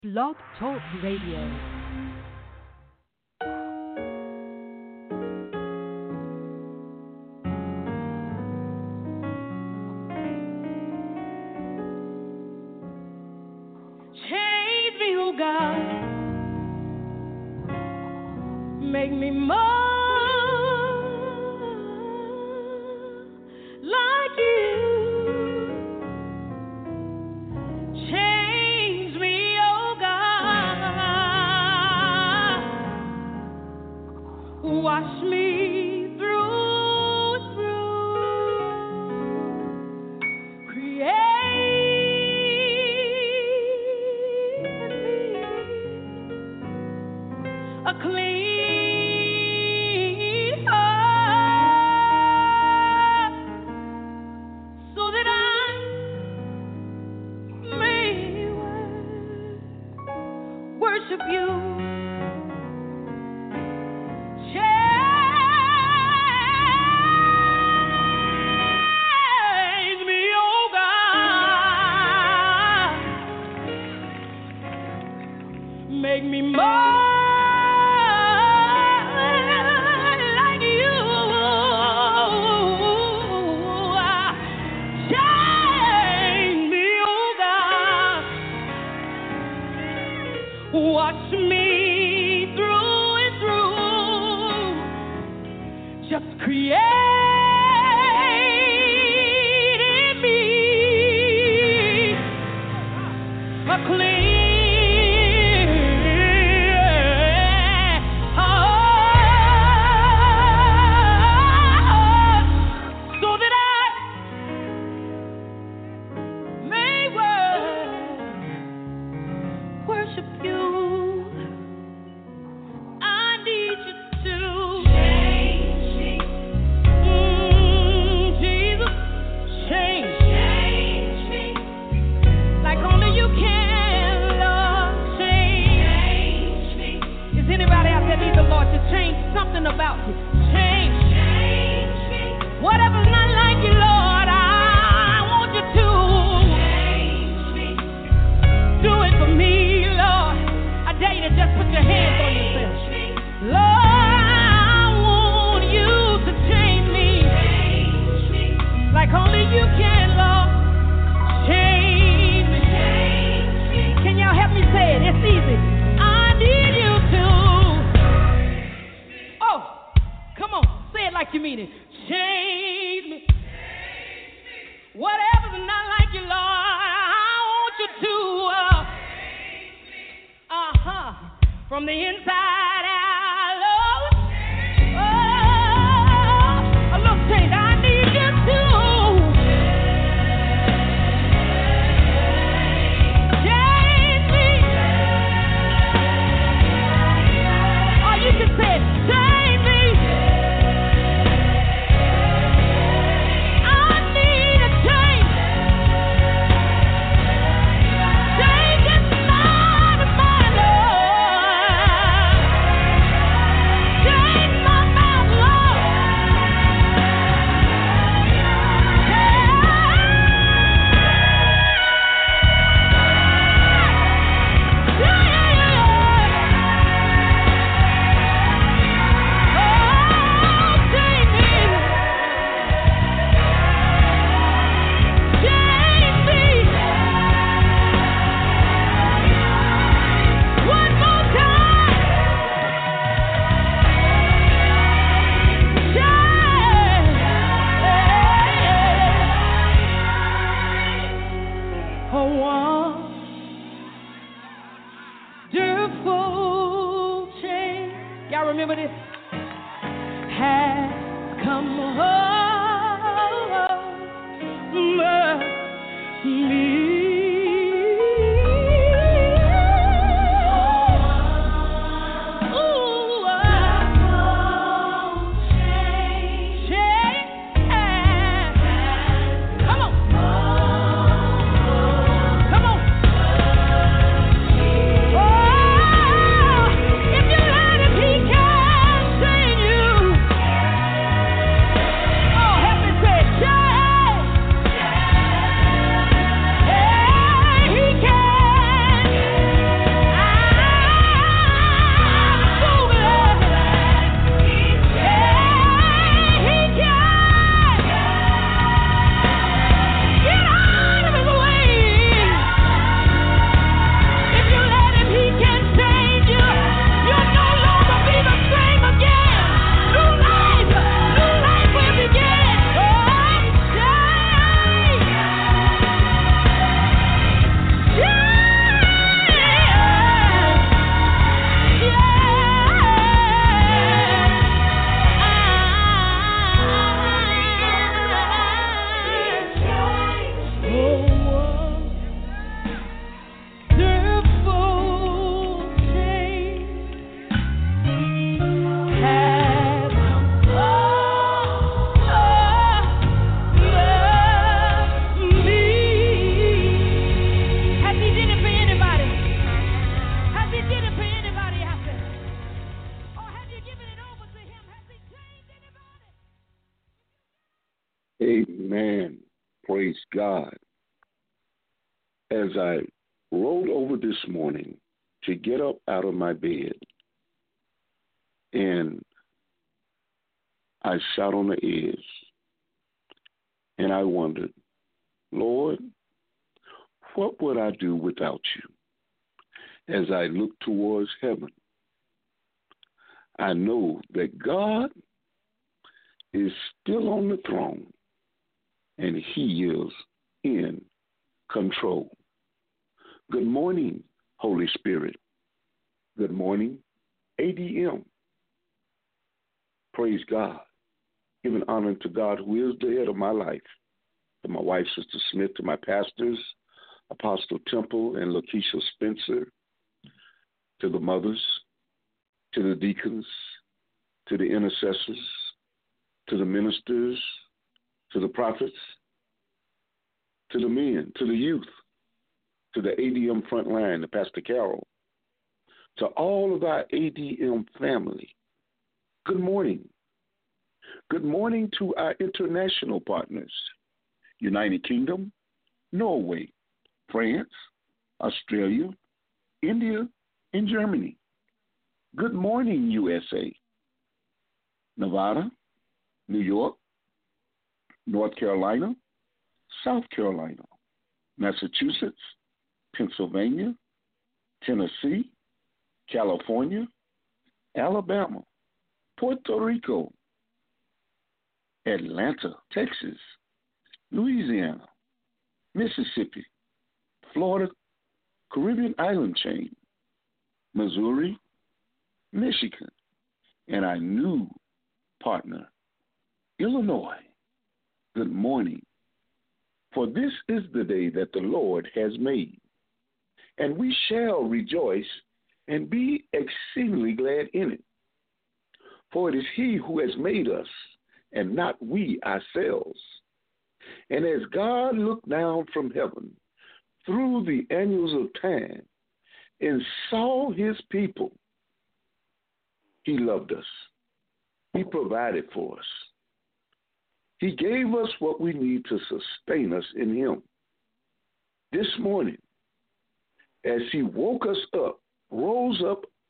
Blog Talk Radio. Change me, oh God. Make me more like you. Change me, oh God. Wash me through and through. Create in me a clean heart, so that I may worship you. Change me, oh God. Make me more like you. Change me, oh God. Watch me through and through. Just create in me a clean heart, so that I may worship you. I need you to change me. Jesus, change me. Like only you can, Lord, change me. Is anybody out there need the Lord to change something about you? Change me. Whatever's not like you, Lord, I want you to change me. Do it for me, Lord. I dare you to just put your hands on yourself. Lord, I want you to change me. Like only you can, Lord. Change me. Can y'all help me say it? It's easy. I need you to. Oh, come on. Say it like you mean it. Change me. Whatever's not like you, Lord, I want you to. From the inside out, Lord. Oh, a little change. I need you to. Change me. Or you can say it. Change me. I need a change. Change this mind of mine, Lord. Change my mouth, Lord. Wonderful change. Y'all remember this? Has come over me. Ooh, change. Come on. Come on. If you let him, he can save you. Amen. Praise God. As I rolled over this morning to get up out of my bed, and I sat on the edge, and I wondered, Lord, what would I do without you? As I look towards heaven, I know that God is still on the throne, and he is in control. Good morning, Holy Spirit. Good morning, ADM. Praise God. Giving honor to God, who is the head of my life, to my wife, Sister Smith, to my pastors, Apostle Temple and Lakeisha Spencer, to the mothers, to the deacons, to the intercessors, to the ministers, to the prophets, to the men, to the youth, to the ADM front line, to Pastor Carol, to all of our ADM family. Good morning. Good morning to our international partners, United Kingdom, Norway, France, Australia, India, and Germany. Good morning, USA, Nevada, New York, North Carolina, South Carolina, Massachusetts, Pennsylvania, Tennessee, California, Alabama, Puerto Rico, Atlanta, Texas, Louisiana, Mississippi, Florida, Caribbean island chain, Missouri, Michigan, and our new partner, Illinois. Good morning. For this is the day that the Lord has made, and we shall rejoice and be exceedingly glad in it. For it is he who has made us, and not we ourselves. And as God looked down from heaven through the annals of time and saw his people, he loved us. He provided for us. He gave us what we need to sustain us in him. This morning, as he woke us up, rose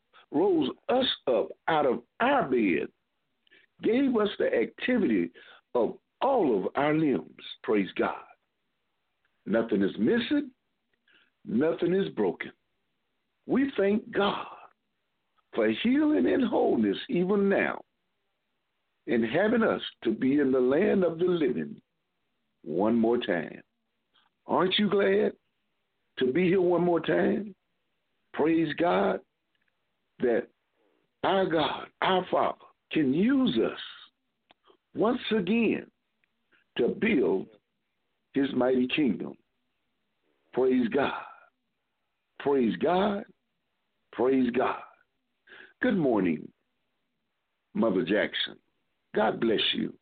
us up out of our bed, gave us the activity of all of our limbs. Praise God. Nothing is missing. Nothing is broken. We thank God for healing and wholeness even now, and having us to be in the land of the living one more time. Aren't you glad to be here one more time? Praise God that our God, our Father, can use us once again to build his mighty kingdom. Praise God. Praise God. Praise God. Good morning, Mother Jackson. God bless you.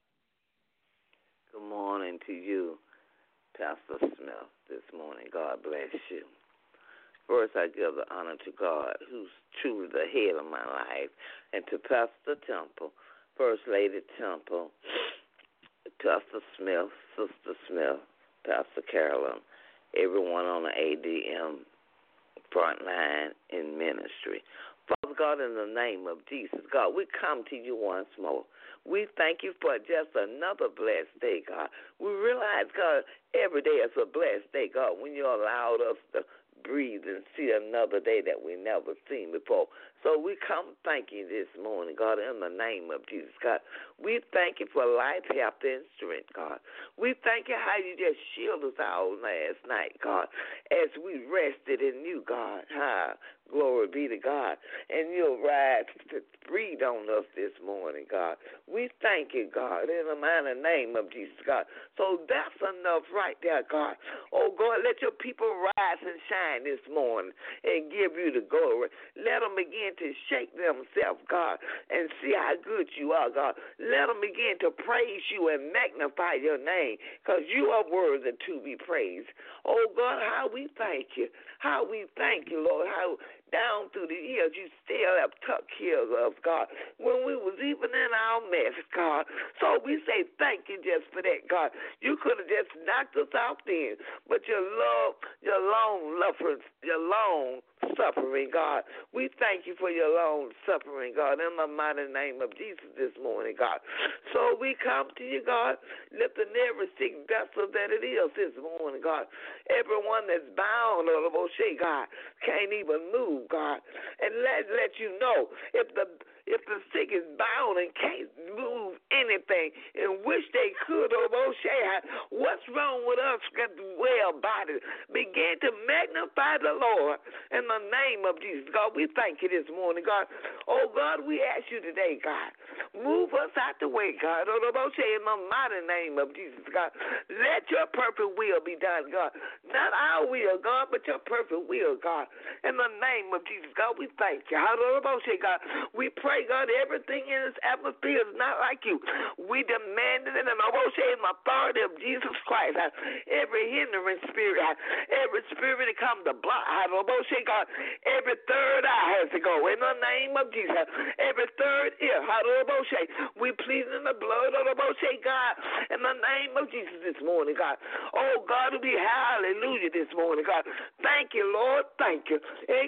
Good morning to you, Pastor Smith, this morning. God bless you. First, I give the honor to God, who's truly the head of my life, and to Pastor Temple, First Lady Temple, Pastor Smith, Sister Smith, Pastor Carolyn, everyone on the ADM front line in ministry. Father God, in the name of Jesus, God, we come to you once more. We thank you for just another blessed day, God. We realize, God, every day is a blessed day, God, when you allowed us to breathe and see another day that we never seen before. So we come thank you this morning, God, in the name of Jesus, God. We thank you for life, health, and strength, God. We thank you how you just shielded us all last night, God, as we rested in you, God. Glory be to God. And you'll rise to breathe on us this morning, God. We thank you, God, in the mighty name of Jesus, God. So that's enough right there, God. Oh, God, let your people rise and shine this morning and give you the glory. Let them begin to shake themselves, God, and see how good you are, God. Let them begin to praise you and magnify your name, because you are worthy to be praised. Oh, God, how we thank you. How we thank you, Lord. How down through the years, you still have took care of us, God, when we was even in our mess, God. So we say thank you just for that, God. You could have just knocked us out then, but your love, your long suffering, God. We thank you for your long suffering, God, in the mighty name of Jesus this morning, God. So we come to you, God, lifting every sick vessel that it is this morning, God. Everyone that's bound, God, can't even move, God. And let you know, if the sick is bound and can't move anything and wish they could, what's wrong with us? Got well bodies. Begin to magnify the Lord in the name of Jesus. God, we thank you this morning, God. Oh, God, we ask you today, God, move us out the way, God. In the mighty name of Jesus, God. Let your perfect will be done, God. Not our will, God, but your perfect will, God. In the name of Jesus, God, we thank you. God, we pray, God, everything in this atmosphere is not like you. We demand it in the authority of Jesus Christ. Every hindering spirit, every spirit that comes to block, God, every third eye has to go in the name of Jesus. Every third ear, we plead in the blood of God, in the name of Jesus this morning, God. Oh, God, we hallelujah this morning, God. Thank you, Lord. Thank you.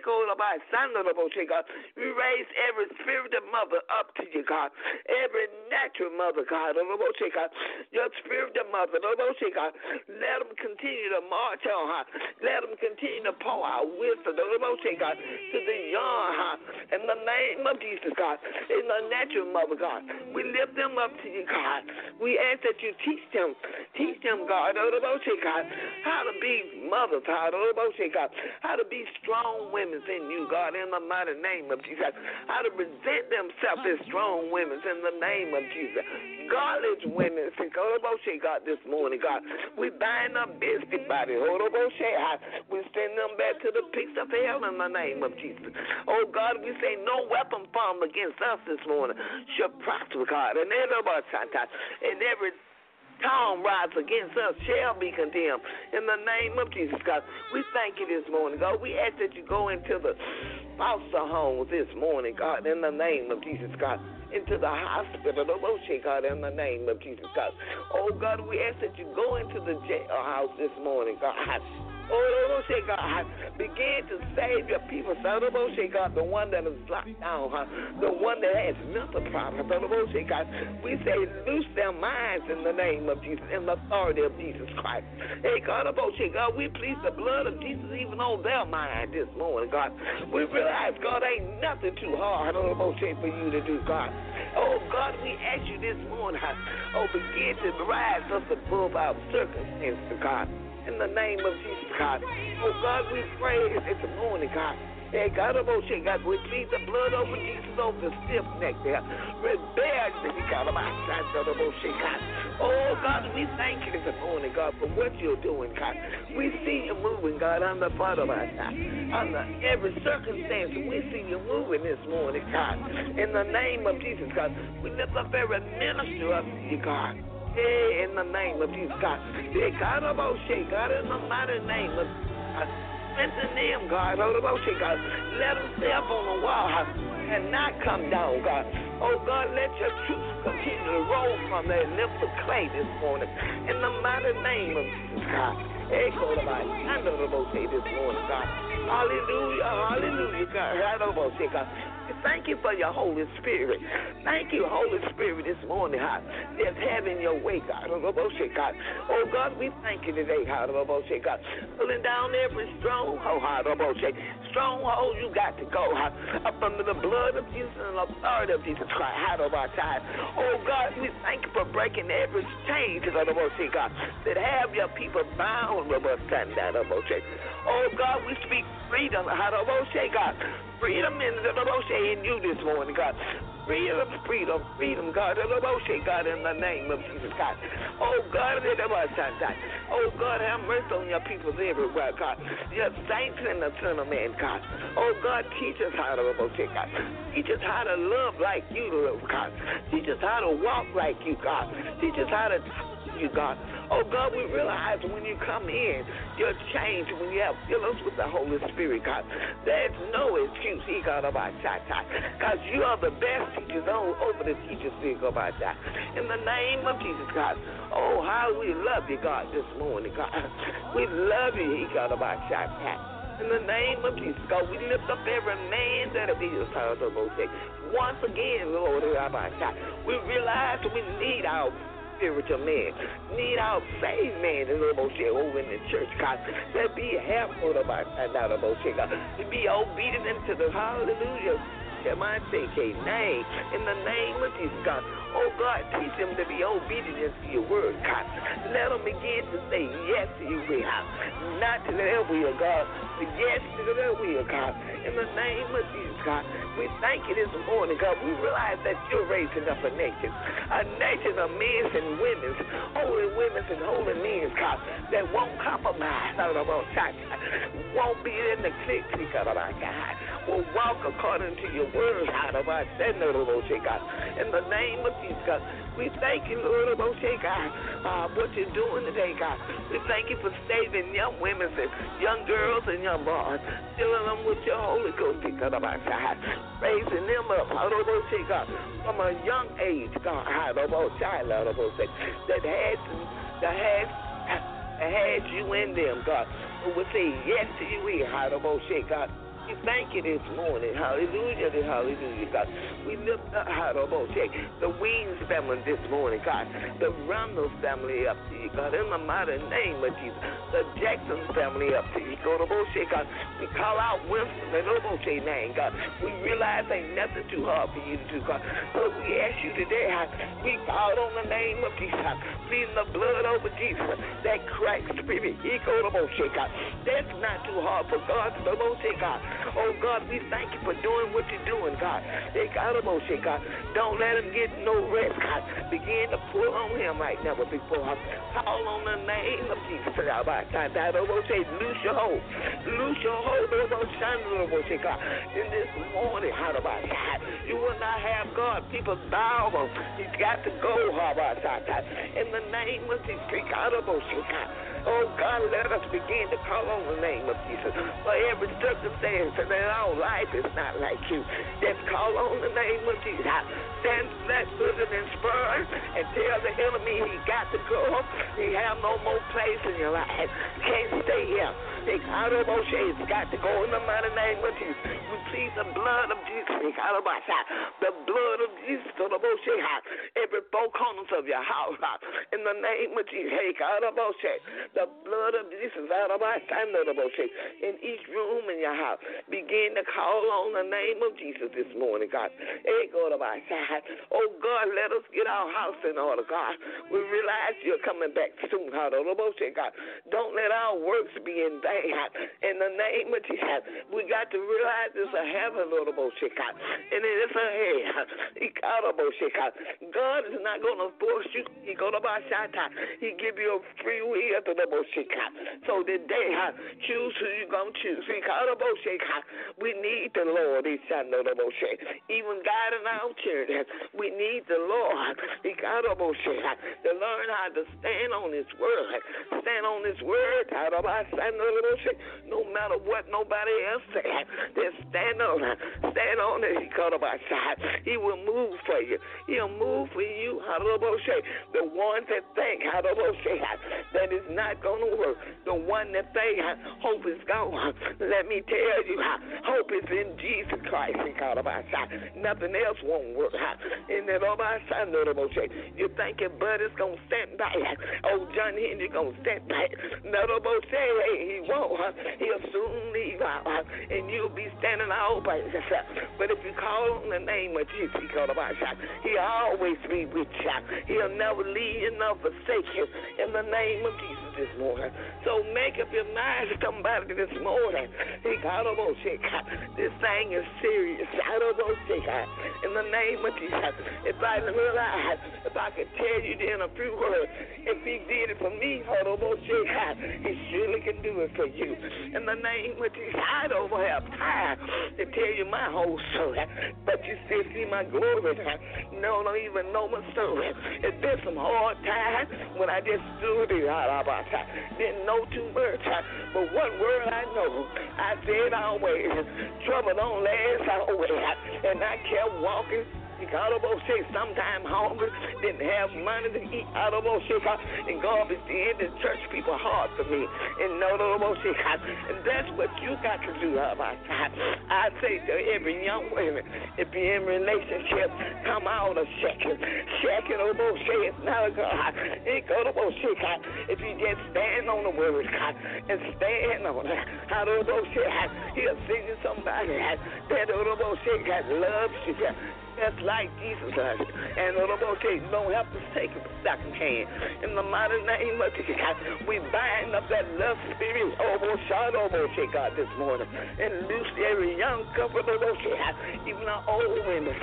God. We raise every spiritual mother up to you, God. Every natural mother, God. Your spiritual mother, God. Let them continue to march on, let them continue to pour out wisdom, God, to the young, in the name of Jesus, God. In the natural mother, God. We lift them up to you, God. We ask that you teach them, God, how to be mothers, God, how to be strong women in you, God, in the mighty name of Jesus. How to present themselves as strong women in the name of Jesus. Godless women, God, this morning, God. We bind up busybody. We send them back to the pits of hell in the name of Jesus. Oh, God, we say no weapon formed against us this morning shall prosper, God. And every tongue rise against us shall be condemned in the name of Jesus, God. We thank you this morning, God. We ask that you go into the foster homes this morning, God, in the name of Jesus, God. Into the hospital, God, in the name of Jesus, God. Oh, God, we ask that you go into the jailhouse this morning, God. Oh, God, begin to save your people, God, the one that is locked down, the one that has mental problems, God. We say, loose their minds in the name of Jesus, in the authority of Jesus Christ. Hey, God, we plead the blood of Jesus even on their mind this morning, God. We realize, God, ain't nothing too hard, for you to do, God. Oh, God, we ask you this morning, begin to rise us above our circumstances, God. In the name of Jesus, God. Oh, God, we pray this morning, God. Hey, God, we plead the blood over Jesus over the stiff neck there. Rebellion, God. Oh, God, we thank you this morning, God, for what you're doing, God. We see you moving, God, on the part of our side. Under every circumstance, we see you moving this morning, God. In the name of Jesus, God, we lift up every minister up to you, God. Hey, in the name of Jesus, God. Hey, God, in the mighty name of God. Strengthen them, God. God. Let them stay up on the wall and not come down, God. Oh, God, let your truth continue to roll from their lips of clay this morning. In the mighty name of Jesus, God. Hey, God, this morning, God. Hallelujah, hallelujah, God. Thank you for your Holy Spirit. Thank you, Holy Spirit, this morning, just having your way, God. Oh, God, we thank you today, God. Pulling down every stronghold, stronghold you got to go, up under the blood of Jesus and the authority of Jesus Christ, Oh, God, we thank you for breaking every chain, God, that have your people bound, Oh, God, we speak freedom, God. Freedom in you this morning, God. Freedom, God. God, in the name of Jesus, God. Oh, God, oh, God, have mercy on your people everywhere, God. Your saints and the Son of Man, God. Oh, God, teach us how to God. Teach us how to love like you love, God. Teach us how to walk like you, God. Teach us how to talk to you, God. Oh, God, we realize when you come in, you're changed when you have filled us with the Holy Spirit, God. There's no excuse, because you are the best teachers over the teachers, God. In the name of Jesus, God. Oh, how we love you, God, this morning, God. We love you, God. In the name of Jesus, God, we lift up every man that it is. Once again, Lord, we realize we need our spiritual man, need our saved man over in the church, God, that be helpful about God, to be obedient to the hallelujah. In the name of Jesus, God. Oh, God, teach them to be obedient to your word, God. Let them begin to say yes to your will, not to their will, God, but yes to their will, God. In the name of Jesus, God, we thank you this morning, God. We realize that you're raising up a nation of men and women, holy women and holy men, God, that won't compromise, won't be in the clique, God, will walk according to your word, God. In the name of Jesus, God, we thank you, Lord, God, what you're doing today, God. We thank you for saving young women and young girls and young boys, filling them with your Holy Ghost, God, raising them up, God, from a young age, God, that had you in them, God, who would say yes to you, God. We thank you this morning. Hallelujah, hallelujah, God. We lift up the Weems family this morning, God. The Randall family up to you, God. In the mighty name of Jesus. The Jackson family up to you, God. We call out Winston and name, God. We realize ain't nothing too hard for you to do, God. But we ask you today, we call on the name of Jesus, pleading the blood over Jesus, that Christ spirit, God. That's not too hard for God to God. Oh, God, we thank you for doing what you're doing, God. God. Don't let him get no rest, God. Begin to pull on him like never before. Call on the name of Jesus. Loose your hold. Loose your hold, God. In this morning, you will not have God. People bow. He's got to go, in the name of Jesus. Oh, God, let us begin to call on the name of Jesus. For every circumstance in our life is not like you. Just call on the name of Jesus. Stand flat-footed and spur and tell the enemy he got to go. He have no more place in your life. Can't stay here. It's got to go in the mighty name of Jesus. We plead the blood of Jesus. The blood of Jesus. Every four corners of your house. In the name of Jesus. The blood of Jesus in each room in your house. Begin to call on the name of Jesus this morning, God. Oh, God, let us get our house in order, God. We realize you're coming back soon, God. Don't let our works be in vain. In the name of Jesus, we got to realize it's a heaven, and it is a hell. God is not going to force you. He give you a free will to the so today, choose who you're going to choose. We need the Lord. Even God in our church, we need the Lord to learn how to stand on His word. Stand on His word. No matter what nobody else says, just stand on it. Stand on it. He will move for you. He'll move for you. The ones that think that is not going to work. The one that think hope is gone. Let me tell you, hope is in Jesus Christ. Nothing else won't work. You think your buddy's going to stand by? Oh, John Henry going to stand by? He won't. He'll soon leave out, and you'll be standing all by yourself. But if you call on the name of Jesus, He'll always be with you. He'll never leave you nor forsake you. In the name of Jesus. this morning. So make up your mind, somebody, this morning. This thing is serious. In the name of Jesus, if I realize, if I could tell you in a few words, if he did it for me, he surely can do it for you. In the name of Jesus, I don't have time to tell you my whole story, but you still see my glory. No, don't even know my story. It's been some hard times when I just stood it out. Didn't know too much, but one word I know, I said always, trouble don't last always, and I kept walking. Sometimes hungry, didn't have money to eat, and God is in the church people hard for me. And that's what you got to do. I say to every young woman, if you're in a relationship, come out a second. It's not a God. If you just stand on the word, God, and stand on it, he'll send you somebody that loves you. Just like Jesus does. And you don't have to take a second hand. In the mighty name of Jesus, we bind up that love spirit, God, this morning. And loose every young couple, even the old women,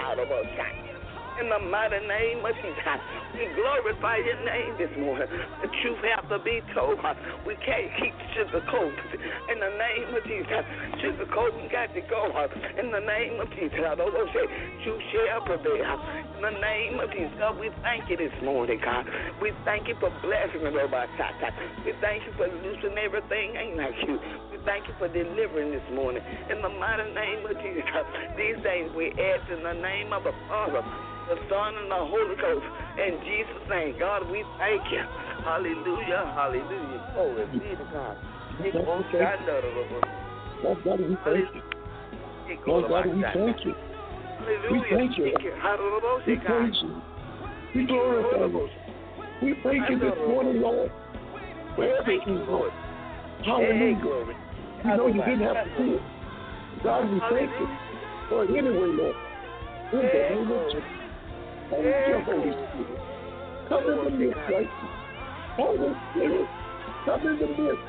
in the mighty name of Jesus, we glorify your name this morning. The truth has to be told. We can't keep sugarcoating. In the name of Jesus, sugarcoating got to go. In the name of Jesus, truth shall prevail. In the name of Jesus, God, we thank you this morning, God. We thank you for blessing us, Lord. We thank you for loosening everything ain't like you. We thank you for delivering this morning. In the mighty name of Jesus, these things we ask in the name of the Father, the Son, and the Holy Ghost. In Jesus' name, God, we thank you. Hallelujah, hallelujah. Glory be to God. Lord God, we thank you. Lord God, we thank you. We thank you. We praise you. We glorify you. We thank you this morning, Lord, for everything, Lord. Hallelujah. You know you didn't have to do it. God, we thank you for it anyway, Lord. In the name of Jesus. Thank you, Holy Spirit. Come in the midst right now. Holy Spirit, come in the midst.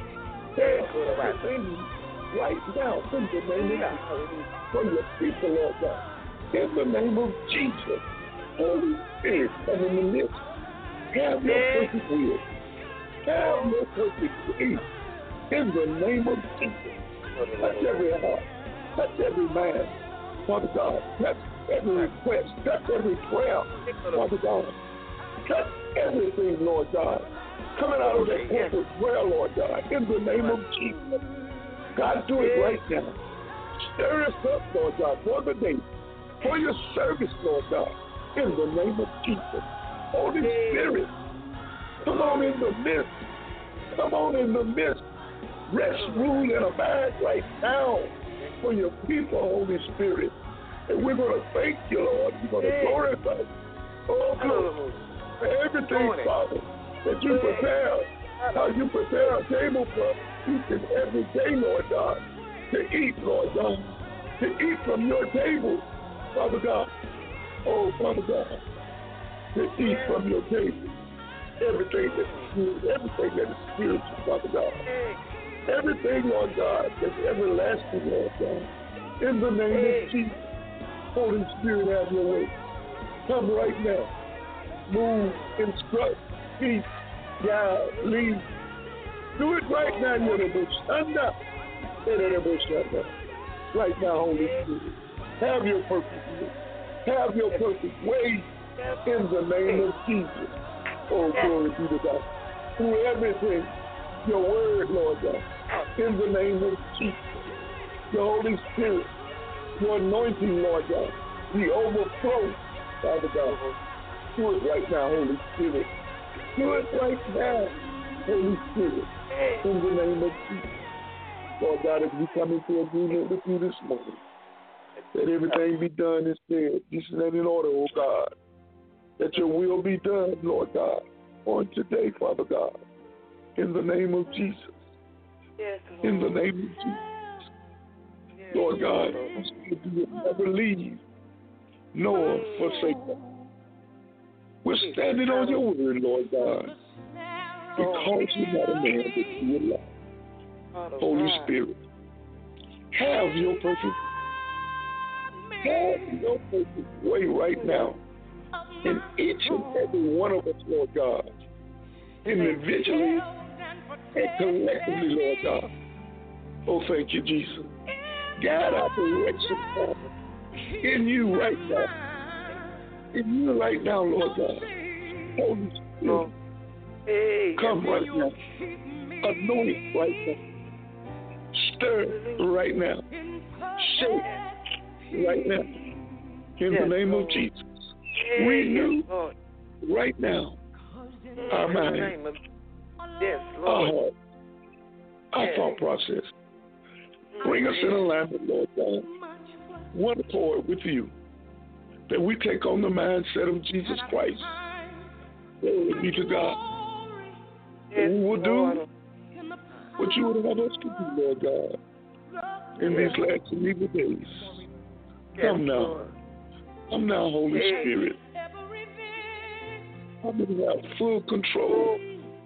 Right now, in the name of Jesus. For your people, Lord God. In the name of Jesus. Holy Spirit, come in the midst. Have your perfect will. Have your perfect will. In the name of Jesus. Touch every heart. Touch every man. Father God, touch every request, touch every prayer, Father God. Touch everything, Lord God. Coming out of that corporate prayer, Lord God, in the name of Jesus. God, do it right now. Stir us up, Lord God, for the day, for your service, Lord God, in the name of Jesus. Holy Spirit, come on in the midst. Come on in the midst. Rest, rule, and abide right now for your people, Holy Spirit. And we're going to thank you, Lord. We're going to glorify you. Oh, Lord, for everything, Father, that you prepare, how you prepare a table for each and every day, Lord God, to eat, Lord God, to eat from your table, Father God. Oh, Father God, to eat from your table. Everything that is good, everything that is spiritual, Father God. Everything, Lord God, that's everlasting, Lord God. In the name of Jesus, Holy Spirit, have your way. Come right now. Move, instruct, teach, guide, lead. Do it right now, right now, Holy Spirit. Have your perfect will. Have your perfect way in the name of Jesus. Oh, glory be to God. Through everything, your word, Lord God, in the name of Jesus. The Holy Spirit, your anointing, Lord God, the overflow, Father God. Do it right now, Holy Spirit. Do it right now, Holy Spirit, in the name of Jesus. Lord God, as we come into agreement with you this morning, that everything be done and said, decent and in order, oh God. That your will be done, Lord God, on today, Father God, in the name of Jesus. In the name of Jesus. Lord God, you will never leave nor forsake us. We're standing on your word, Lord God. because you're not a man that you would lie. Holy Spirit, have your perfect way right now in each and every one of us, Lord God, individually and collectively, Lord God. Oh, thank you, Jesus. Guide our direction, Father, in you right now. In you right now, Lord God. Holy Spirit, come right now. Anoint right now. Stir right now. Shake right now. In the name of Jesus. Renew right now our mind, our heart, our thought process. Bring us in alignment, Lord God. One accord with you. That we take on the mindset of Jesus Christ. Glory be to God. And we will do what you would have us to do, Lord God, in these last and evil days. Come now. Come now, Holy Spirit. Come and have full control.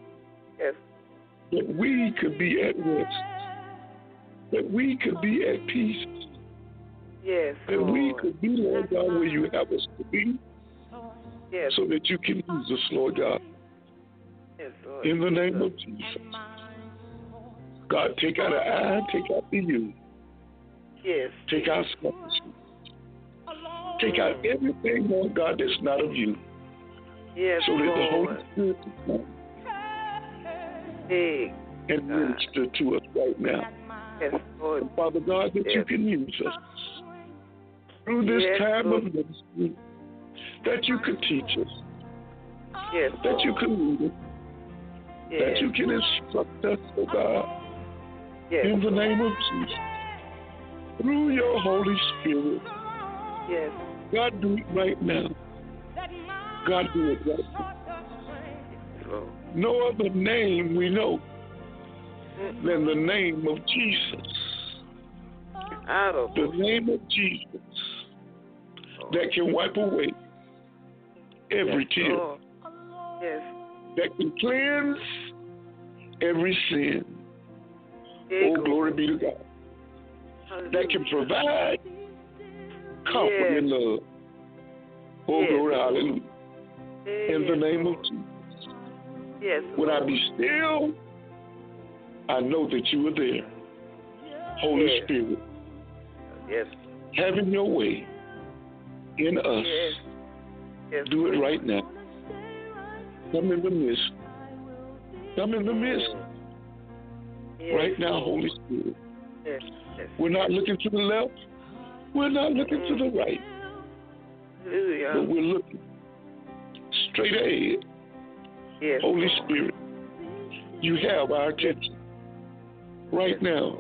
That we could be at rest. That we could be at peace. That we could be, Lord God, where you have us to be. So that you can use us, Lord God. In the name of Jesus. God, take out an I, take out the you. Take out selfishness. Take out everything, Lord God, that's not of you. So that the Holy Spirit can come and minister to us right now. And Father God, that you can use us through this time of ministry, that you can teach us, that you can lead us, that you can instruct us, oh God, in the name of Jesus, through your Holy Spirit. God, do it right now. God, do it right now. No other name we know than the name of Jesus. The name of Jesus that can wipe away every tear. That can cleanse every sin. Oh, glory be to God. That can provide comfort and love. Oh, glory, hallelujah. In the name of Jesus. When I be still, I know that you are there. Holy Spirit, having your way in us. Do it right now. Come in the midst. Come in the midst. Right now, Holy Spirit. We're not looking to the left. We're not looking to the right. But we're looking straight ahead. Holy Spirit, you have our attention. Right now.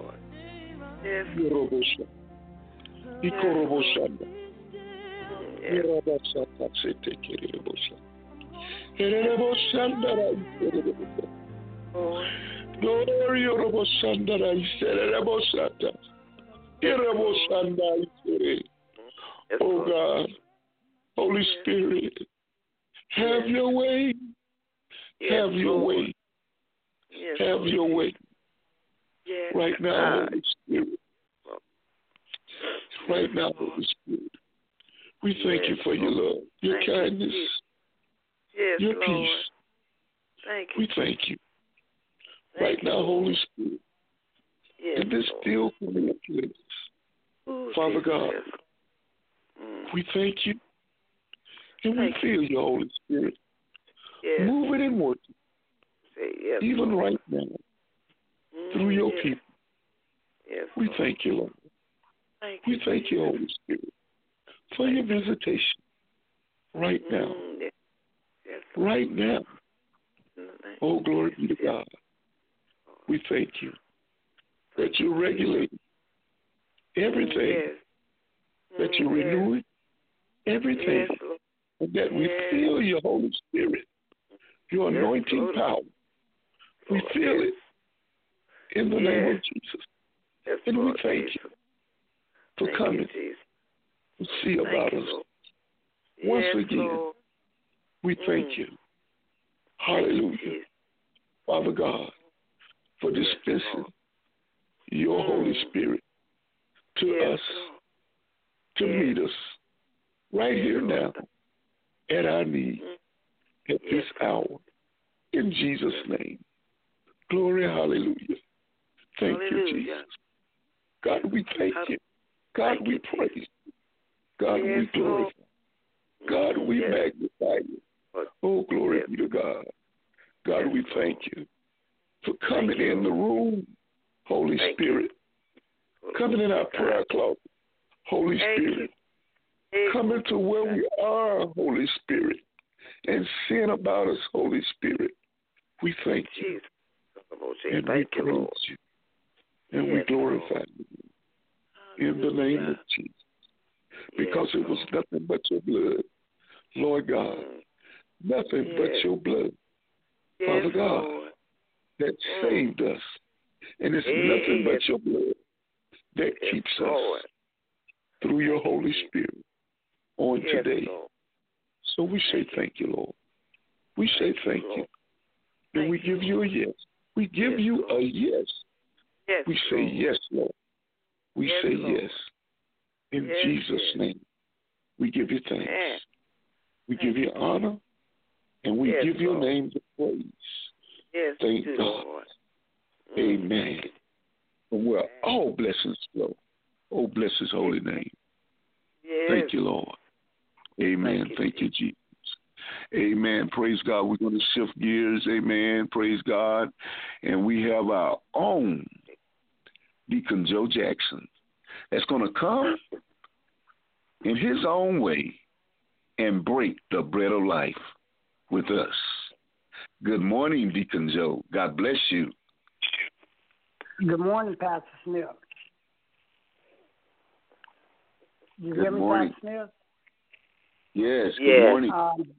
Oh God, Holy Spirit, have your way. Have your way. Have your way. Right now, Holy Spirit. Right now, Holy Spirit. We thank you for your love, your kindness, your peace. We thank you. Right now, Holy Spirit. In this still coming place. Father God, we thank you. And we feel your Holy Spirit moving and working, even right now, through your people. We thank you, Lord. We thank you, Holy Spirit, for your visitation right now. Right now. Oh, glory be to God. We thank you that you're regulating everything, that you're renewing everything, and that we feel your Holy Spirit, your anointing power. We feel it in the name of Jesus. And we thank you for coming to see about us. Once again, we thank you. Hallelujah. Father God, for dispensing your Holy Spirit to us, to meet us right here now at our need at this hour. In Jesus' name. Glory, hallelujah. Thank you, Jesus. God, we thank you. God, we praise you. God, we glorify you. God, we magnify you. Oh, glory be to God. God, we thank you for coming in the room, Holy Spirit. Coming in our prayer closet, Holy Spirit. Coming to where we are, Holy Spirit. And seeing about us, Holy Spirit. We thank you. And we praise you. And we glorify you. In the name of Jesus. Because it was nothing but your blood, Lord God. Nothing but your blood, Father God, that saved us. And it's nothing but your blood that keeps us through your Holy Spirit on today. So we say thank you, Lord. We say thank you. And we give you a yes. We give you a yes. We say yes, Lord. We say yes. In Jesus' name, we give you thanks. We give you honor. And we give your name the praise. Thank God. Amen. And where all blessings flow. Oh, bless his holy name. Thank you, Lord. Amen. Thank you, Jesus. Amen. Praise God. We're going to shift gears. Amen. Praise God. And we have our own Deacon Joe Jackson that's going to come in his own way and break the bread of life with us. Good morning, Deacon Joe. God bless you. Good morning, Pastor Smith. You hear me, morning. Pastor Smith? Yes, good morning.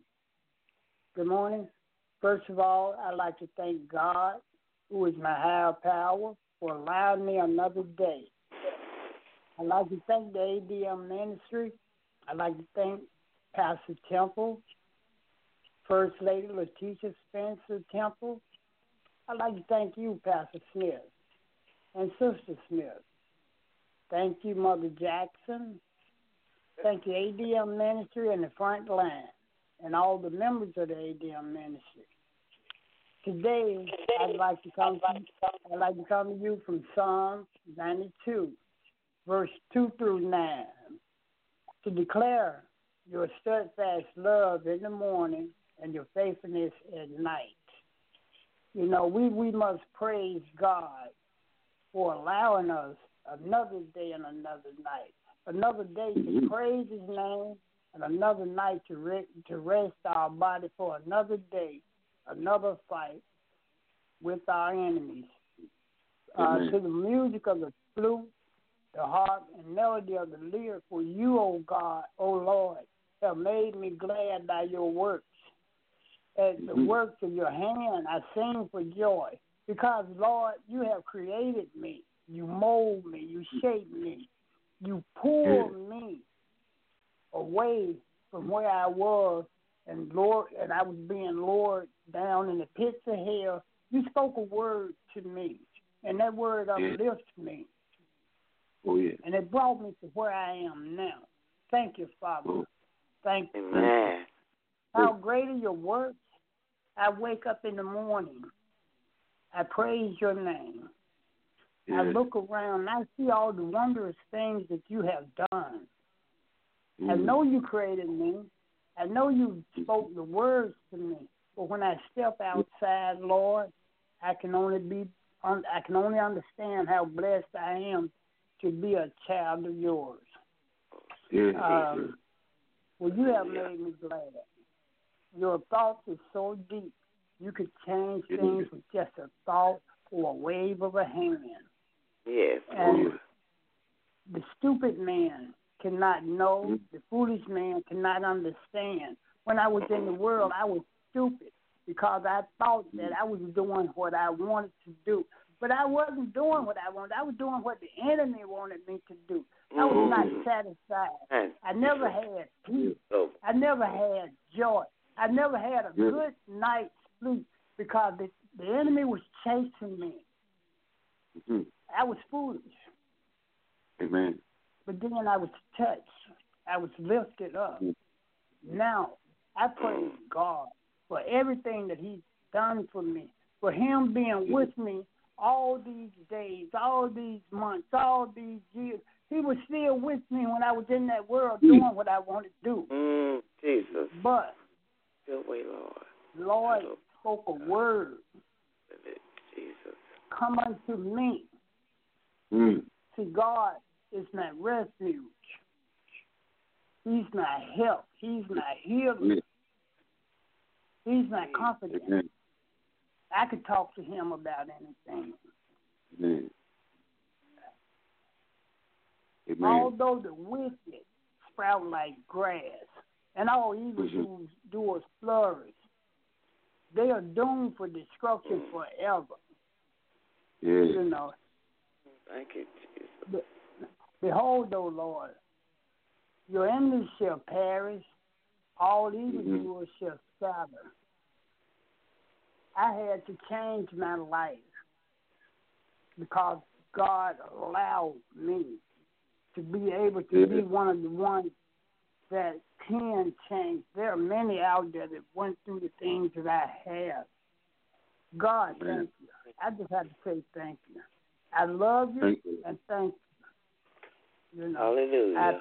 Good morning. First of all, I'd like to thank God, who is my higher power, for allowing me another day. I'd like to thank the ADM ministry. I'd like to thank Pastor Temple, First Lady Letitia Spencer Temple. I'd like to thank you, Pastor Smith, and Sister Smith. Thank you, Mother Jackson. Thank you, ADM Ministry and the front line, and all the members of the ADM Ministry. Today, I'd like to come to you from Psalm 92, verse 2 through 9, to declare your steadfast love in the morning and your faithfulness at night. You know, we must praise God for allowing us another day and another night. Another day to praise his name, and another night to rest our body for another day, another fight with our enemies. To the music of the flute, the harp, and melody of the lyre, for you, O God, O Lord, have made me glad by your works. At the works of your hand I sing for joy, because, Lord, you have created me. You mold me. You shape me. You pulled me away from where I was, and I was being lowered down in the pits of hell. You spoke a word to me, and that word uplifted me. And it brought me to where I am now. Thank you, Father. Thank you. Amen. How great are your works? I wake up in the morning. I praise your name. I look around and I see all the wondrous things that you have done. I know you created me. I know you spoke the words to me. But when I step outside, Lord, I can only understand how blessed I am to be a child of yours. Well, you have made me glad. Your thoughts are so deep. You could change things with just a thought or a wave of a hand. Yes. And the stupid man cannot know. The foolish man cannot understand. When I was in the world, I was stupid because I thought that I was doing what I wanted to do. But I wasn't doing what I wanted. I was doing what the enemy wanted me to do. I was not satisfied. I never had peace. I never had joy. I never had a good night's sleep because The enemy was chasing me. Mm-hmm. I was foolish. Amen. But then I was touched. I was lifted up. Mm-hmm. Now, I praise God for everything that he's done for me, for him being with me all these days, all these months, all these years. He was still with me when I was in that world doing what I wanted to do. Jesus. But Your way, Lord. Lord spoke a word. Jesus. Come unto me. Mm. See, God is my refuge. He's my help. He's my healer. He's my confidence. Amen. I could talk to him about anything. Amen. Amen. Although the wicked sprout like grass, and all evil doers flourish, they are doomed for destruction forever. Yeah. You know. Thank you, Jesus. Behold, O Lord, your enemies shall perish, all evildoers shall scatter. I had to change my life because God allowed me to be able to be one of the ones that can change. There are many out there that went through the things that I have. God, thank you. I just have to say thank you. I love you, and thank you. You know, Hallelujah.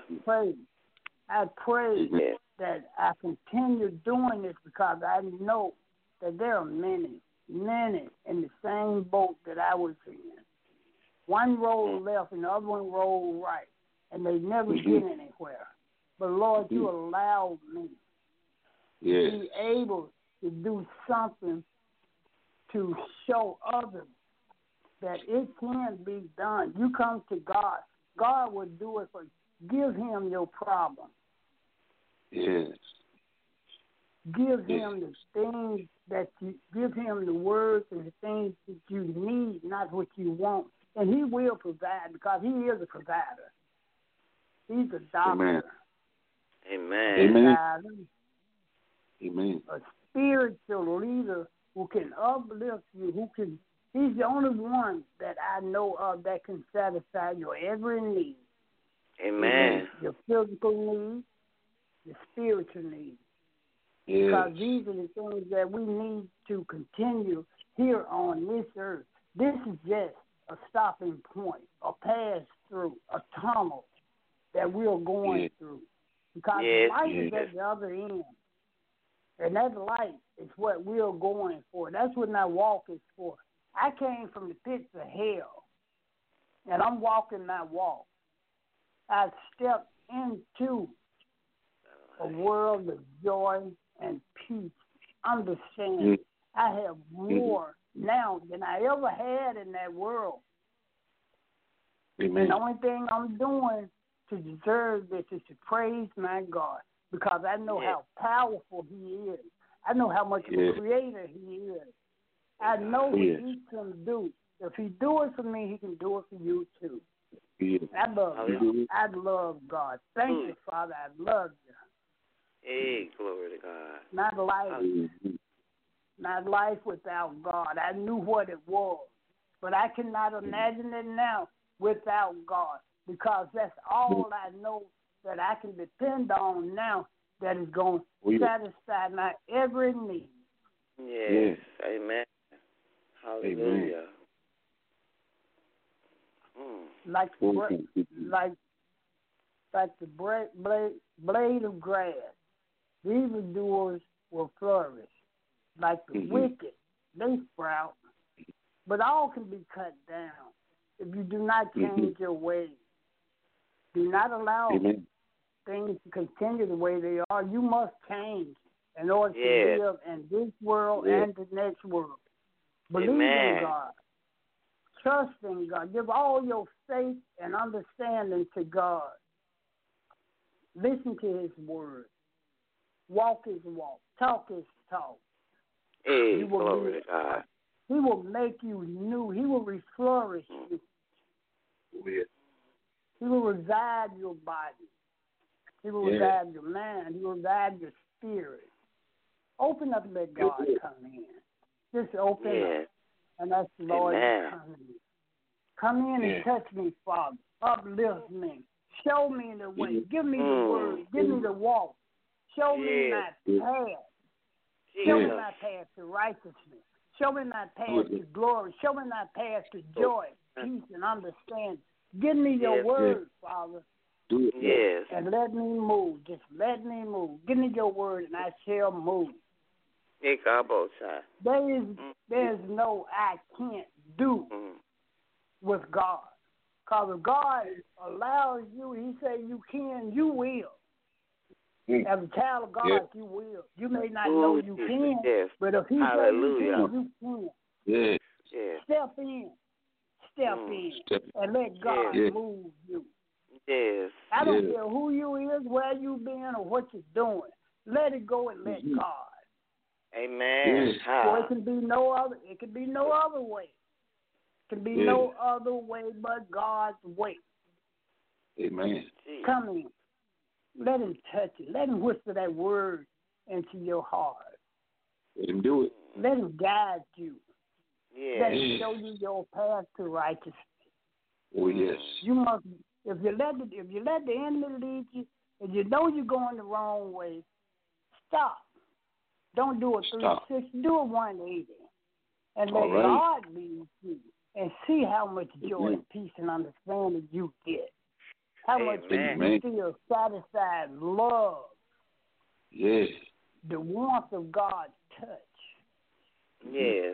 I pray that I continue doing this because I know that there are many in the same boat that I was in. One rolled left and the other one rolled right, and they never get anywhere. But, Lord, you allowed me to be able to do something to show others that it can be done. You come to God. God will do it for you. Give him your problem. Yes. Give him the things that you, give him the words and the things that you need, not what you want. And he will provide because he is a provider. He's a doctor. Amen. Amen. Amen. A spiritual leader who can uplift you, he's the only one that I know of that can satisfy your every need. Amen. Your physical needs, your spiritual needs. Yes. Because these are the things that we need to continue here on this earth. This is just a stopping point, a pass-through, a tunnel that we're going through. Because the light is at the other end. And that light is what we're going for. That's what my walk is for. I came from the pits of hell, and I'm walking my walk. I stepped into a world of joy and peace. Understand, I have more now than I ever had in that world. Amen. And the only thing I'm doing to deserve this is to praise my God, because I know how powerful he is. I know how much of a creator he is. I know what he can do. If he do it for me, he can do it for you too. I love God. I love God. Thank you, Father. I love you. Hey, glory to God. My life without God. I knew what it was, but I cannot imagine it now without God, because that's all I know that I can depend on now that is going to satisfy my every need. Yes. Amen. Hallelujah. Like the blade of grass, the evildoers will flourish. Like the wicked, they sprout. But all can be cut down if you do not change your ways. Do not allow things to continue the way they are. You must change in order to live in this world and the next world. Believe in God. Trust in God. Give all your faith and understanding to God. Listen to his word. Walk his walk. Talk his talk. Hey, glory to God. He will make you new. He will reflourish you. He will revive your body. He will revive your mind. He will revive your spirit. Open up and let God come in. Just open up and ask the Lord to come in. Come in and touch me, Father. Uplift me. Show me the way. Give me the word. Give me the walk. Show me my path. Show me my path to righteousness. Show me my path to glory. Show me my path to joy, peace, and understanding. Give me your word, Father. Yes. And let me move. Just let me move. Give me your word, and I shall move. There's no I can't do with God. Because if God allows you, he say you can, you will. As a child of God, you will. You may not know you can, but if he says you can, you can. Step in. And let God move you. Yes. I don't care who you is, where you been, or what you're doing. Let it go and let God. Amen. So it can be no other. It can be no other way. It can be no other way but God's way. Amen. Come in. Let him touch you. Let him whisper that word into your heart. Let him do it. Let him guide you. Yes. Let him show you your path to righteousness. Oh yes. You must. If you let the enemy lead you, if you know you're going the wrong way, stop. Don't do a 360. Do a 180, and let God lead you, and see how much joy and peace and understanding you get. How much you feel satisfied, love. Yes. The warmth of God's touch. Yes.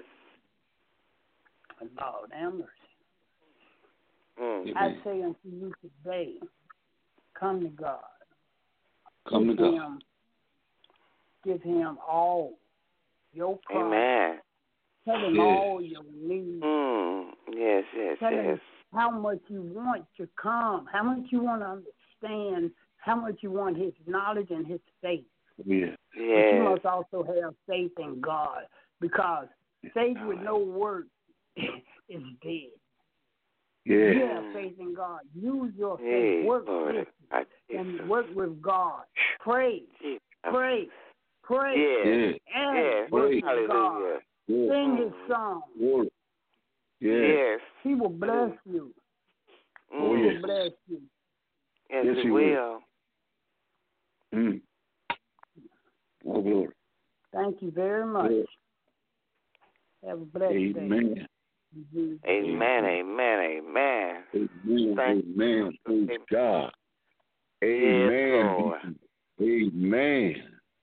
Lord have mercy. Amen. I say unto you today, come to God. Come to God. Give him all your problems. Amen. Tell him all your needs. Yes. Tell him how much you want to come, how much you want to understand, how much you want his knowledge and his faith. Yeah. But you must also have faith in God, because faith with no work is dead. Yeah. You have faith in God. Use your faith. Work with it and work with God. Pray. Pray. And work with God. Sing his song. Yes. He will bless you. He will bless you. Yes, he will. Oh, glory. Thank you very much. Have a blessed day. Amen. Amen. Amen. Praise God. Amen. Amen.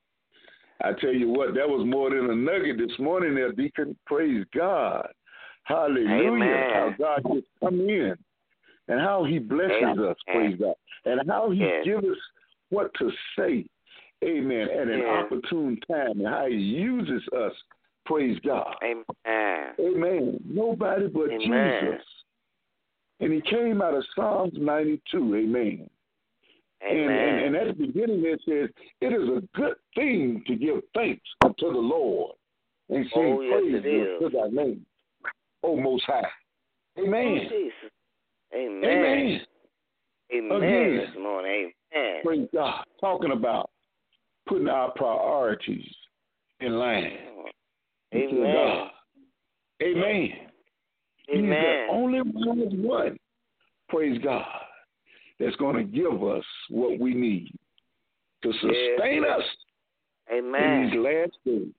I tell you what, that was more than a nugget this morning there, Deacon. Praise God. Hallelujah. Amen. How God just come in and how he blesses us, praise God. And how he gives us what to say, amen, at an opportune time, and how he uses us, praise God. Amen. Nobody but Jesus. And he came out of Psalms 92, amen. And at the beginning it says, it is a good thing to give thanks unto the Lord and sing praise to thy name, O Most High. Amen. Amen. Amen. This morning. Amen. Praise God. Talking about putting our priorities in line. Amen. God. Amen. He's the only one, praise God, that's going to give us what we need to sustain us in these last days.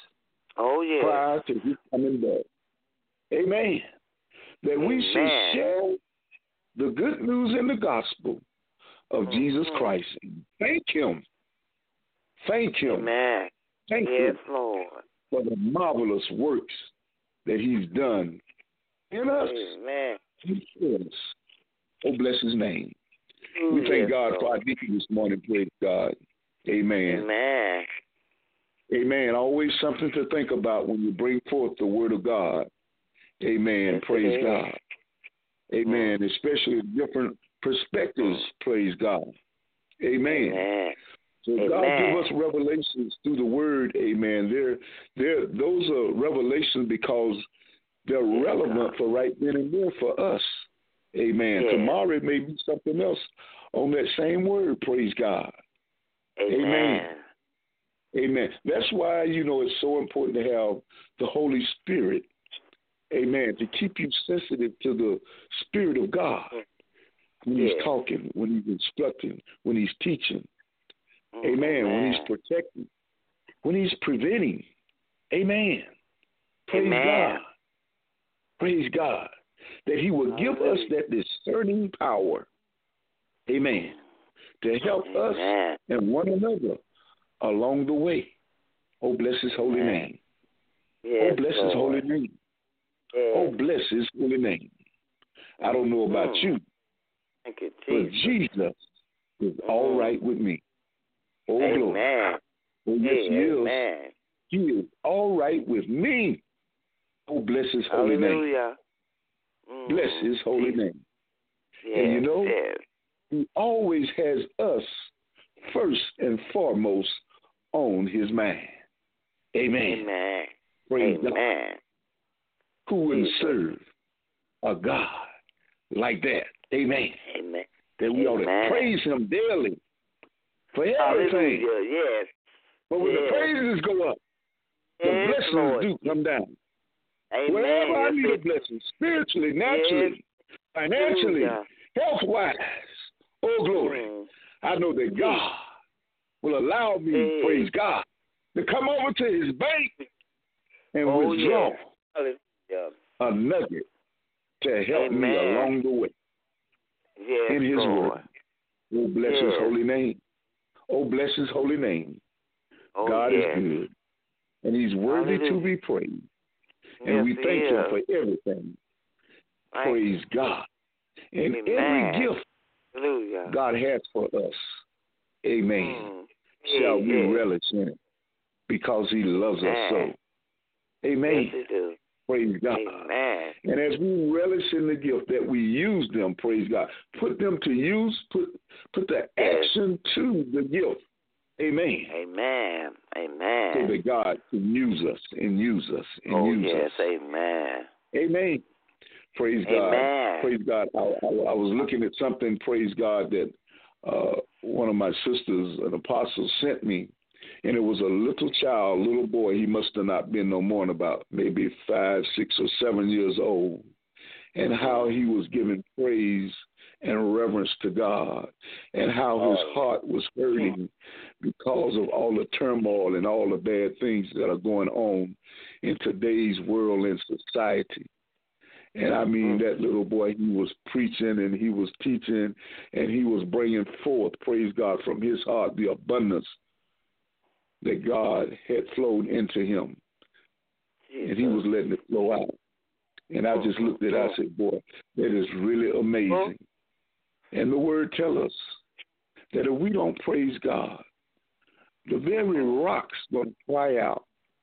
Prior to his coming back. Amen. That we should share the good news in the gospel of Jesus Christ. Thank him. Thank him. Amen. Thank him, Lord, for the marvelous works that he's done in us. Amen. Us. Oh, bless his name. We thank God for our deacon this morning. Praise God. Amen. Amen. Amen. Always something to think about when you bring forth the word of God. Amen. Yes, praise God. Amen. Especially different perspectives. Praise God. Amen. So God give us revelations through the word. Amen. Those are revelations because they're relevant for right then and there for us. Amen. Tomorrow it may be something else on that same word. Praise God. Amen. Amen. That's why, it's so important to have the Holy Spirit, amen, to keep you sensitive to the Spirit of God when He's talking, when He's instructing, when He's teaching, amen, when He's protecting, when He's preventing, amen. Praise God. Praise God. That He will give us that discerning power, amen, to help us and one another along the way. Oh, bless His holy name. Yes, oh, bless His holy name. Yes. Oh, bless His holy name. I don't know about you, Thank you, but Jesus is all right with me. Oh, glory. Oh, yes, He is. He is all right with me. Oh, bless His holy name. Bless His holy name. Yes, And He always has us first and foremost on His mind. Amen. Praise God. Who wouldn't serve a God like that? Amen. That we ought to praise Him daily for everything. Yes. But when the praises go up, the blessings do come down. Wherever I need a blessing, spiritually, naturally, financially, health-wise, oh, glory, I know that God will allow me, praise God, to come over to His bank and withdraw a nugget to help me along the way in His word. Oh, bless His holy name. Oh, bless His holy name. God is good, and He's worthy to be praised. And we thank Him for everything. Praise God. And every gift God has for us, amen, shall we relish in it because He loves us so. Amen. Praise God. And as we relish in the gift, that we use them, praise God. Put them to use, put the action to the gift. Amen. So that God can use us and use us and use us. Amen. Praise God. Praise God. I was looking at something, praise God, that one of my sisters, an apostle, sent me. And it was a little child, little boy. He must have not been no more than about maybe 5, 6, or 7 years old. And how he was giving praise and reverence to God, and how his heart was hurting because of all the turmoil and all the bad things that are going on in today's world and society. And I mean, that little boy, he was preaching and he was teaching and he was bringing forth, praise God, from his heart the abundance that God had flowed into him. And he was letting it flow out. And I just looked at it, I said, boy, that is really amazing. And the word tells us that if we don't praise God, the very rocks going to cry out.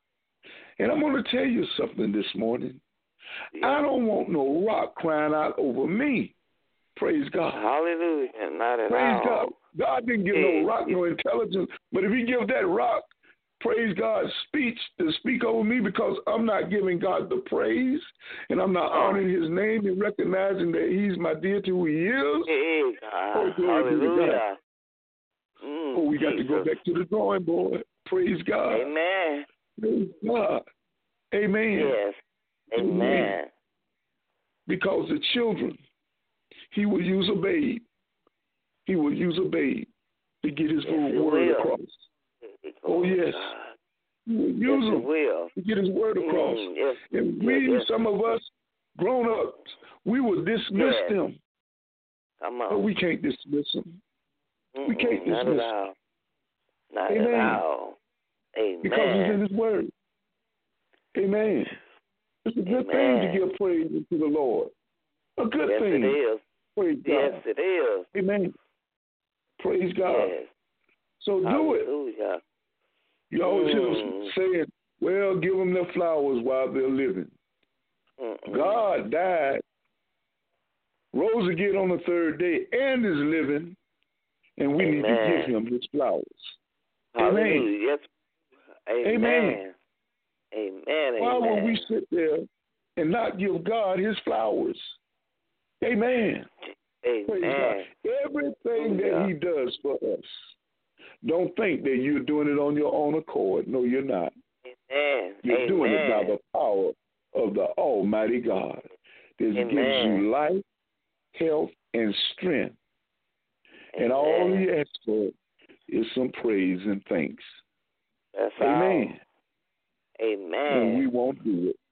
And I'm going to tell you something this morning. I don't want no rock crying out over me. Praise God. Hallelujah. Not at praise all. God. God didn't give no rock no intelligence. But if He give that rock, praise God, speech to speak over me because I'm not giving God the praise and I'm not honoring His name and recognizing that He's my deity who He is. Oh, glory be to God. Oh, we got to go back to the drawing board. Praise God. Amen. Praise God. Amen. Yes. Amen. Because the children, He will use a babe. He will use a babe to get His word across. Oh, yes. He will use them to get His word across. And we, some of us, grown-ups, we will dismiss them. But we can't dismiss them. We can't dismiss them. Not at all. Amen. Because it's in His word. Amen. It's a good thing to give praise to the Lord. A good thing. Yes, it is. Praise God. Yes, it is. Amen. Praise God. Yes. So do it. You always hear them saying, well, give them their flowers while they're living. God died, rose again on the third day, and is living, and we need to give Him His flowers. Amen. Yes. Amen. Amen. Why would we sit there and not give God His flowers? Amen. Amen. Praise God. Everything that He does for us, Don't think that you're doing it on your own accord. No, you're not. Amen. You're doing it by the power of the Almighty God that gives you life, health, and strength. And all He asks for is some praise and thanks. That's Amen. All. Amen. And we won't do it.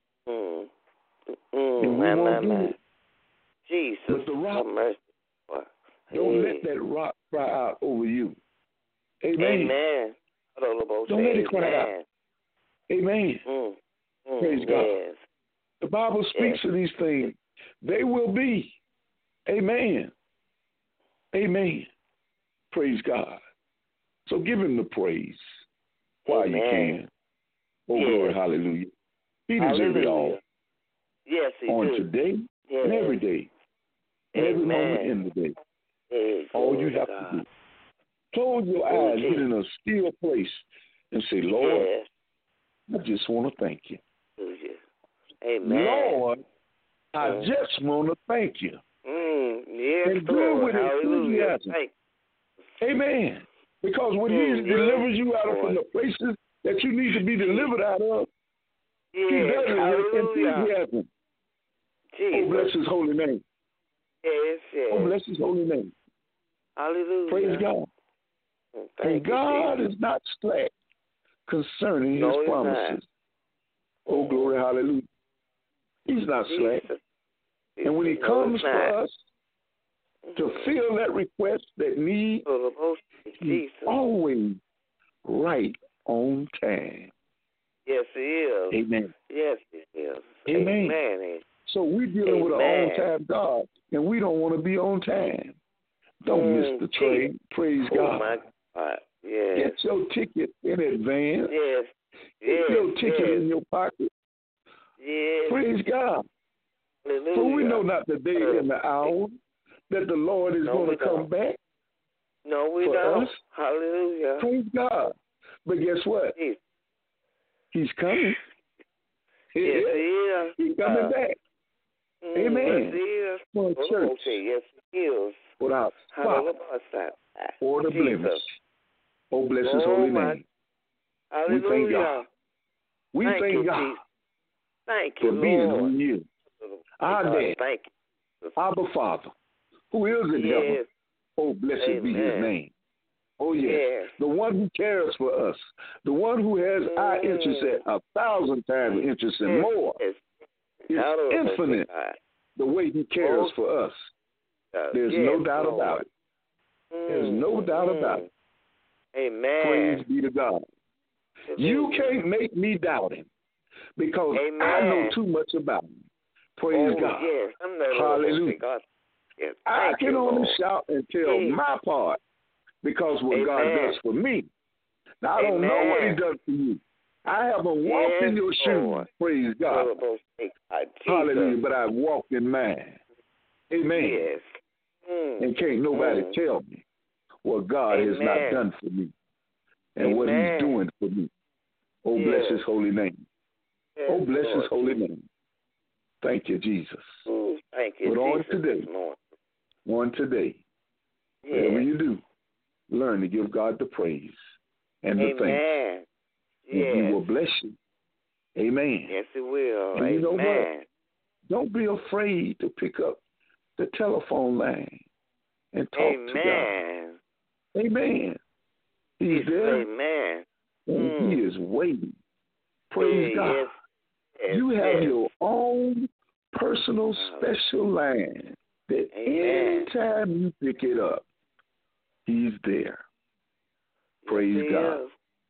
And we won't do it. Jesus. But the rock, don't let that rock cry out over you. Amen. Amen. Don't let it cry out. Amen. Praise God. Yes. The Bible speaks of these things. They will be. Amen. Amen. Praise God. So give Him the praise while you can. Oh, glory, hallelujah. He deserves it all. Yes, He on do. today and every day. And every moment in the day. All you have to do. Close your eyes, get in a still place, and say, Lord, I just want to thank you. Amen. Lord, I just want to thank you. Yes, and do it with enthusiasm. Amen. Because when He delivers you out of from the places that you need to be delivered out of, He does it with enthusiasm. Oh, bless His holy name. Yes. Oh, bless His holy name. Hallelujah. Praise God. And God is not slack concerning His promises. Oh, glory, hallelujah. He's not slack. And when He comes for us to fill that request, that need, He's always right on time. Yes, He is. Amen. Yes, He is. Amen. Amen. So we're dealing with an on-time God, and we don't want to be on time. Don't miss the train. Praise God. My God. Yes. Get your ticket in advance. Yes. Get your ticket in your pocket. Yes. Praise God. Hallelujah. For we know not the day and the hour that the Lord is going to come back. No, we for don't. Us. Hallelujah. Praise God. But guess what? He's coming. Yes, He is. He's coming back. Amen. Yes, He is. For a church. Yes, He is. Without spot or the blemish. Oh, bless His holy name. Hallelujah. We thank God. We thank God. Thank you, for being Lord. who He is. Our Dad. Thank you. Abba Father, who is in heaven. Oh, blessed be His name. Oh, yes. The one who cares for us. The one who has our interest at 1,000 times interest and more. It's infinite the way He cares for us. There's no doubt about it. There's no doubt about it. Amen. Praise be to God. You can't make me doubt Him because I know too much about Him. Praise God. Yes. Hallelujah. Yes. I can only shout and tell my part because what God does for me. Now, I don't know what He does for you. I haven't walked in your shoes. Praise God. Hallelujah. But I've walked in mine. Amen. Yes. And can't nobody tell me what God has not done for me and what He's doing for me. Oh, bless His holy name. Oh, bless His holy name. Thank you, Jesus. Thank you, but on Jesus. Today, whatever you do, learn to give God the praise and the thanks. And He will bless you. Amen. Yes, He will. And you know what? Don't be afraid to pick up the telephone line and talk to God. Amen. He's there. Amen. And He is waiting. Praise God. Yes. You have your own personal special line that anytime you pick it up, He's there. Praise God.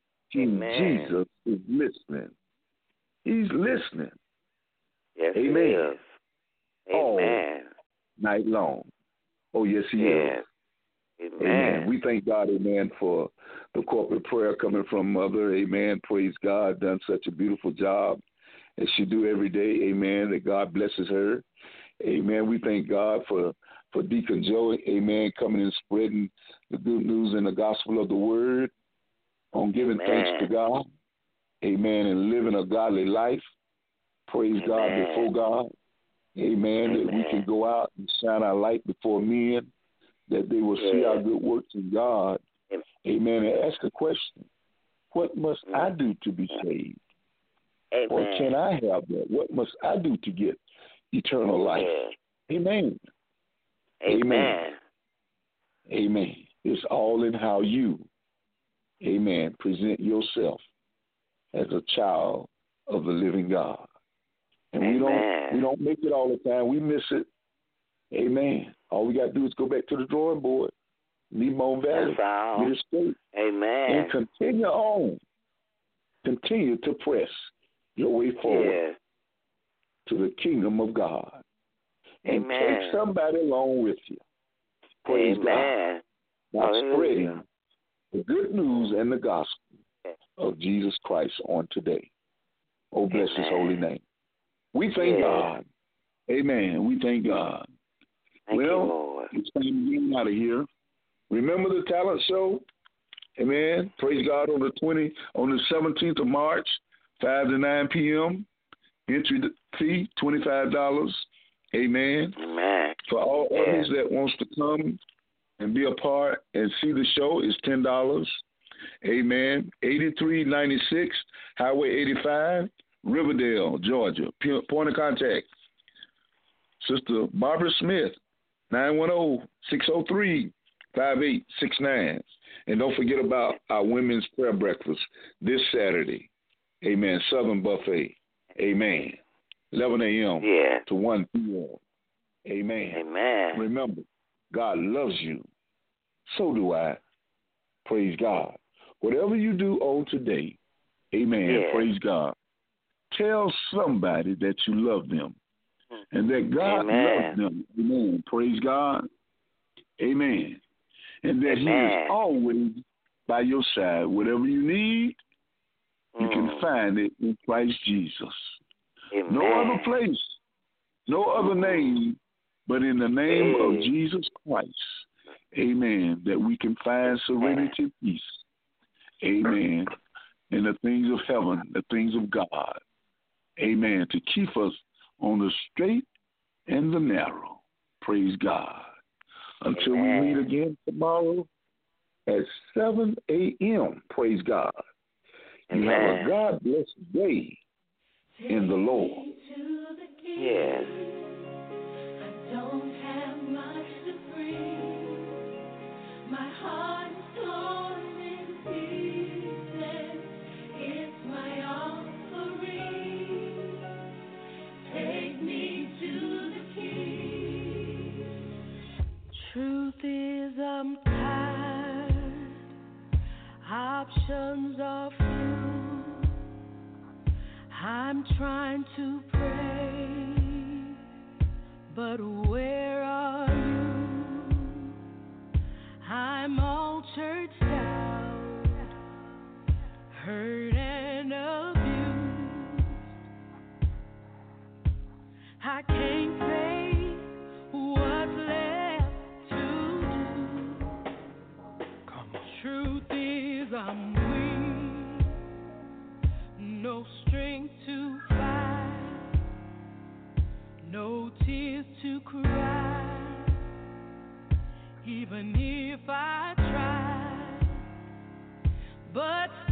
Jesus is listening. He's listening. Yes, Amen. He is. All night long. Oh, yes, He is. Amen. We thank God, amen, for the corporate prayer coming from Mother. Amen. Praise God. Done such a beautiful job as she do every day. Amen. That God blesses her. Amen. We thank God for Deacon Joey. Amen. Coming and spreading the good news and the gospel of the word on giving thanks to God. Amen. And living a godly life. Praise God before God. Amen. That we can go out and shine our light before men, that they will see our good works in God. Amen. Amen. And ask a question. What must I do to be saved? Amen. Or can I have that? What must I do to get eternal life? Amen. Amen. Amen. It's all in how you, amen, present yourself as a child of the living God. And we don't make it all the time. We miss it. Amen. All we got to do is go back to the drawing board, Limon Valley, get it straight. Amen. And continue on. Continue to press your way forward to the kingdom of God. And take somebody along with you. Praise God. By spreading the good news and the gospel of Jesus Christ on today. Oh, bless his holy name. We thank God. Amen. We thank God. Thank you, Lord. It's time to get out of here. Remember the talent show? Amen. Praise God on the 17th of March, 5 to 9 p.m. Entry fee, $25. Amen. Amen. For all others that wants to come and be a part and see the show, is $10. Amen. 8396 Highway 85, Riverdale, Georgia. Point of contact, Sister Barbara Smith, 910-603-5869. And don't forget about our women's prayer breakfast this Saturday. Amen. Southern Buffet. Amen. 11 a.m. to 1 p.m. Amen. Amen. Remember, God loves you. So do I. Praise God. Whatever you do on today, amen, praise God. Tell somebody that you love them and that God loves them. Amen. Praise God. Amen. And that he is always by your side. Whatever you need, you can find it in Christ Jesus. Amen. No other place, no other name, but in the name of Jesus Christ. Amen. That we can find serenity, peace. Amen. In the things of heaven, the things of God. Amen. To keep us on the straight and the narrow. Praise God. Until we meet again tomorrow at 7 a.m. Praise God. You have a God-blessed day in the Lord. Yes. I don't have much to bring. My heart is torn in pieces. It's my offering. Take me to the King. Truth is, I'm tired. Options are few. I'm trying to pray, but where are you? I'm all churched out, hurt and abused. I can't say what's left to do. Come on. Truth is, I'm weak, no strength to fight, no tears to cry. Even if I try, but